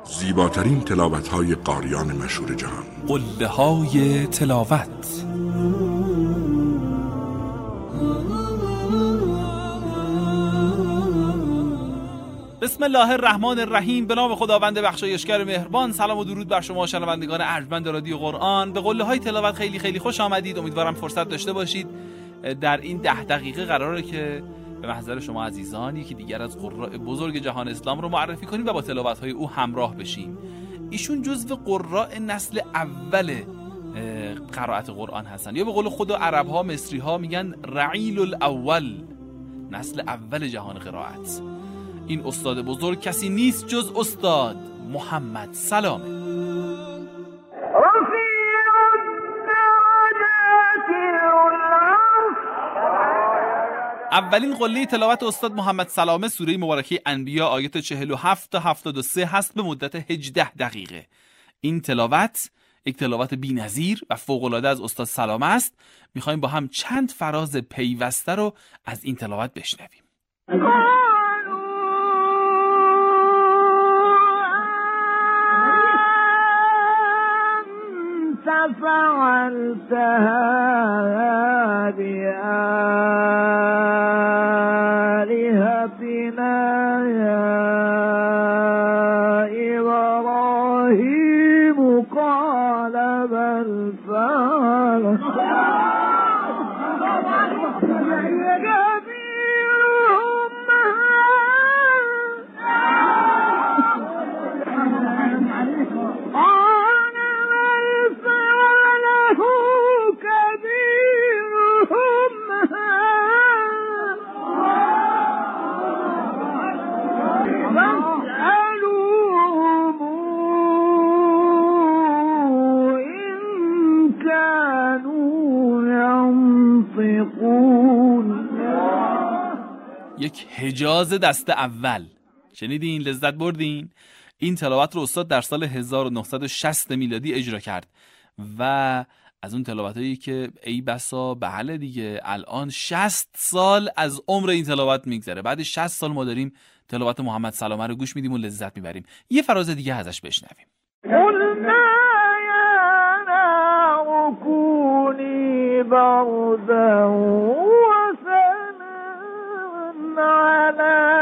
زیباترین تلاوت‌های قاریان مشهور جهان. قله‌های تلاوت. بسم الله الرحمن الرحیم. به نام خداوند بخشایشگر مهربان. سلام و درود بر شما شنوندگان ارجمند رادیو قرآن. به قله‌های تلاوت خیلی خوش آمدید. امیدوارم فرصت داشته باشید. در این 10 دقیقه قراره که به محضر شما عزیزان یکی دیگر از قراء بزرگ جهان اسلام رو معرفی کنیم و با تلاوت‌های او همراه بشیم. ایشون جزو قراء نسل اول قرائت قرآن هستن، یا به قول خود عرب‌ها مصری‌ها میگن رعیل الاول، نسل اول جهان قرائت. این استاد بزرگ کسی نیست جز استاد محمد سلامه. اولین قله تلاوت استاد محمد سلامه سوره مبارکه انبیا آیات 47 تا 73 هست به مدت 18 دقیقه. این تلاوت یک تلاوت بی‌نظیر و فوق‌العاده از استاد سلامه است. می‌خوایم با هم چند فراز پیوسته رو از این تلاوت بشنویم. فعلتها بآلهتنا يا إبراهيم قال بل فعلتها یک حجاز دست اول. شنیدین؟ لذت بردین؟ این تلاوت رو استاد در سال 1960 میلادی اجرا کرد و از اون تلاوتایی که ای بسا بله دیگه الان 60 سال از عمر این تلاوت میگذره. بعد 60 سال ما داریم تلاوت محمد سلامه رو گوش میدیم و لذت میبریم. یه فراز دیگه ازش بشنویم. قلنا یا نار کونی بردا و سلاما علی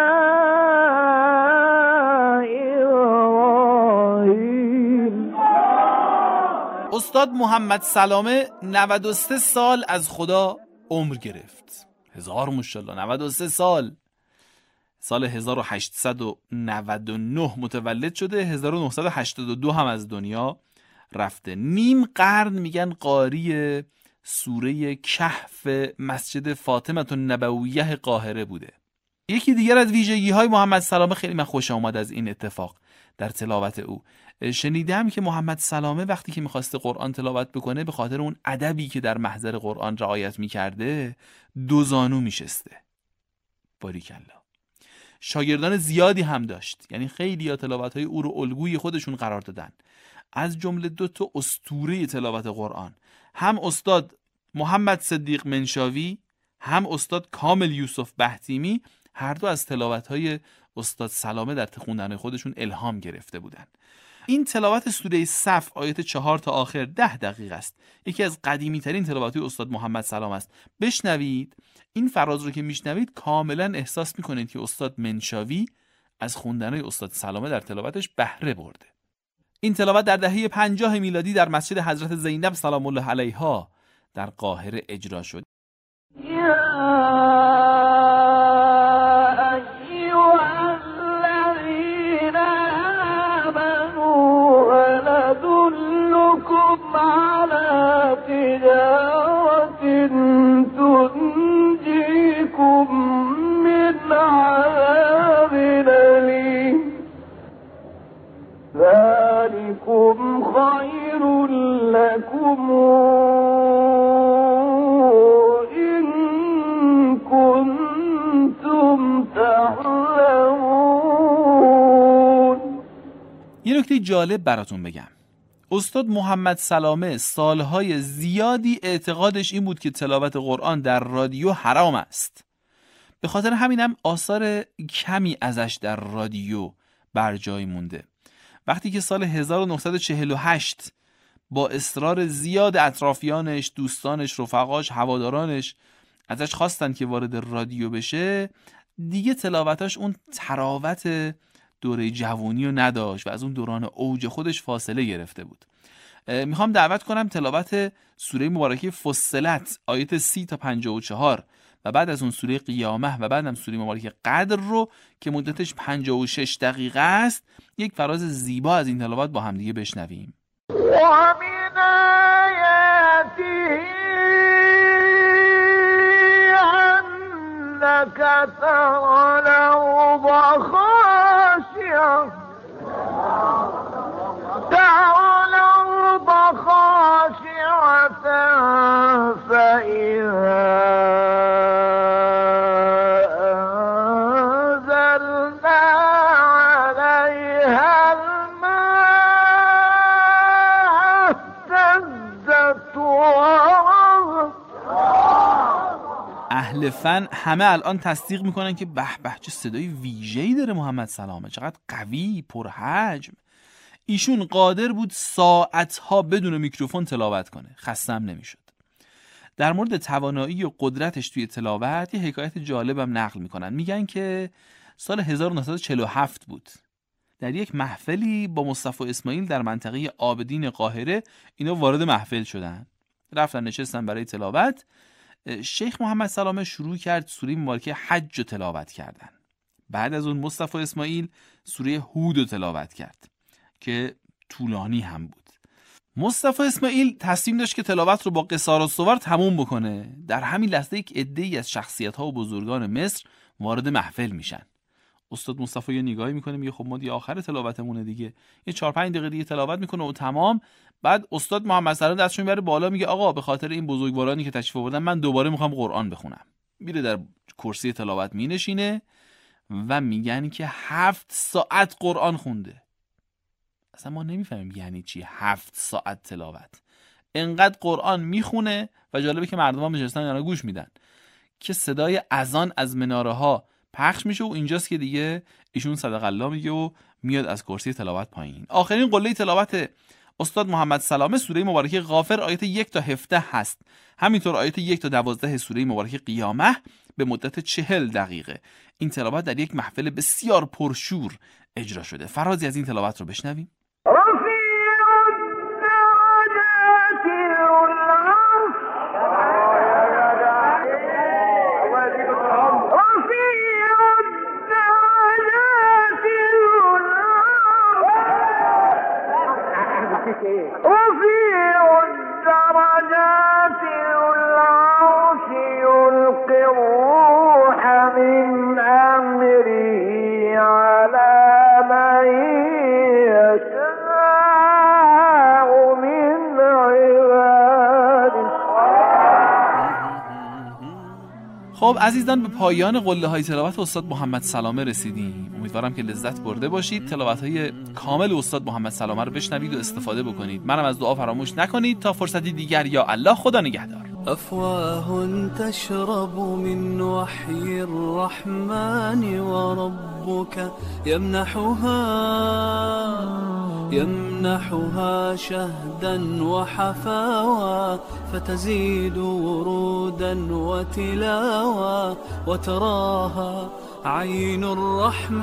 ابراهیم. استاد محمد سلامه 93 سال از خدا عمر گرفت. هزار ماشاءالله. 93 سال. سال 1899 متولد شده، 1982 هم از دنیا رفته. نیم قرن میگن قاری سوره کهف مسجد فاطمه النبویه قاهره بوده. یکی دیگر از ویژگی‌های محمد سلامه، خیلی من خوشم اومد از این اتفاق در تلاوت او. شنیدم که محمد سلامه وقتی که می‌خواسته قرآن تلاوت بکنه به خاطر اون ادبی که در محضر قرآن رعایت می‌کرده دو زانو میشسته. باریکالله. شاگردان زیادی هم داشت، یعنی خیلی ها تلاوت‌های او رو الگوی خودشون قرار دادن. از جمله 2 تا اسطوره تلاوت قرآن، هم استاد محمد صدیق منشاوی هم استاد کامل یوسف بهتیمی، هر دو از تلاوت‌های استاد سلامه در خوندن خودشون الهام گرفته بودن. این تلاوت سوره صف آیات 4 تا آخر 10 دقیقه است. یکی از قدیمی ترین تلاوت‌های استاد محمد سلامه است. بشنوید. این فراز رو که میشنوید کاملا احساس میکنید که استاد منشاوی از خوندن‌های استاد سلامه در تلاوتش بهره برده. این تلاوت در دهه 50 میلادی در مسجد حضرت زینب سلام الله علیها در قاهره اجرا شد. ذلكم خير لكم إن كنتم تعلمون. یه نکته جالب براتون بگم. استاد محمد سلامه سالهای زیادی اعتقادش این بود که تلاوت قرآن در رادیو حرام است. به خاطر همینم آثار کمی ازش در رادیو بر جای مونده وقتی که سال 1948 با اصرار زیاد اطرافیانش، دوستانش، رفقاش، هوادارانش ازش خواستن که وارد رادیو بشه، دیگه تلاوتاش اون تراوت دوره جوانی رو نداشت و از اون دوران اوج خودش فاصله گرفته بود. میخوام دعوت کنم تلاوت سوره مبارکه فصلت آیت 30 تا 54 و بعد از اون سوره قیامه و بعدم سوره مبارکه قدر رو که مدتش 56 دقیقه است، یک فراز زیبا از این تلاوت با هم دیگه بشنویم. ومن آیاته أنك ترى الأرض خاشعة فإذا أنزلنا عليها الماء اهتزت وربت. اهل فن همه الان تصدیق میکنن که به به چه صدای ویژه‌ای داره محمد سلامه، چقدر قوی، پرحجم. ایشون قادر بود ساعتها بدون میکروفون تلاوت کنه، خستم نمیشد. در مورد توانایی و قدرتش توی تلاوت یه حکایت جالبم نقل میکنن. میگن که سال 1947 بود، در یک محفلی با مصطفی اسماعیل در منطقه عابدین قاهره اینا وارد محفل شدن، رفتن نشستن برای تلاوت. شیخ محمد سلامه شروع کرد سوره مبارکه حج رو تلاوت کردن. بعد از اون مصطفی اسماعیل سوره هود رو تلاوت کرد که طولانی هم بود. مصطفی اسماعیل تصمیم داشت که تلاوت رو با قصار و صور تموم بکنه. در همین لحظه یک عده‌ای از شخصیت‌ها و بزرگان مصر وارد محفل میشن. استاد مصطفی یه نگاهی میکنه، میگه خب ما دیگه آخر تلاوتمونه دیگه، یه 4-5 دقیقه دیگه تلاوت میکنه و تمام. بعد استاد محمد سلام دستشون میبره بالا، میگه آقا به خاطر این بزرگوارانی که تشریف آوردن من دوباره میخوام قرآن بخونم. میره در کرسی تلاوت مینشینه و میگن که 7 ساعت قرآن خونده. اصلا ما نمیفهمیم یعنی چی 7 ساعت تلاوت. انقدر قرآن میخونه و جالبه که مردم هم نشستن اینا گوش میدن که صدای اذان از مناره ها پخش میشه و اینجاست که دیگه ایشون صدق الله میگه و میاد از کرسی تلاوت پایین. آخرین قله تلاوت استاد محمد سلامه سوره مبارکه غافر آیت 1 تا 17 هست. همینطور آیت 1 تا 12 سوره مبارکه قیامه به مدت 40 دقیقه. این تلاوت در یک محفل بسیار پرشور اجرا شده. فرازی از این تلاوت رو بشنویم. رفيع الدرجات العرش يلقي الروح من أمره على من يشاء من عباده. خب عزیزان، به پایان قله های تلاوت استاد محمد سلامه رسیدیم. امیدوارم که لذت برده باشید. تلاوت های کامل استاد محمد سلامه رو بشنوید و استفاده بکنید. منم از دعا فراموش نکنید. تا فرصتی دیگر، یا الله، خدا نگهدار. أفواه تشرب من وحي الرحمن وربك يمنحها شهدا وحفاوى فتزيد ورودا وتلاوى وتراها عين الرحمن.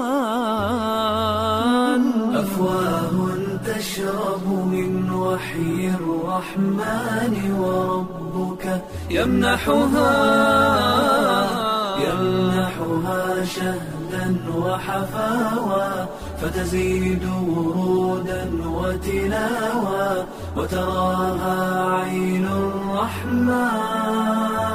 أفواه تشرب من وحي الرحمن وربك يمنحها شهدا وحفاوى فتزيد ورودا وتلاوى وتراها عين الرحمن.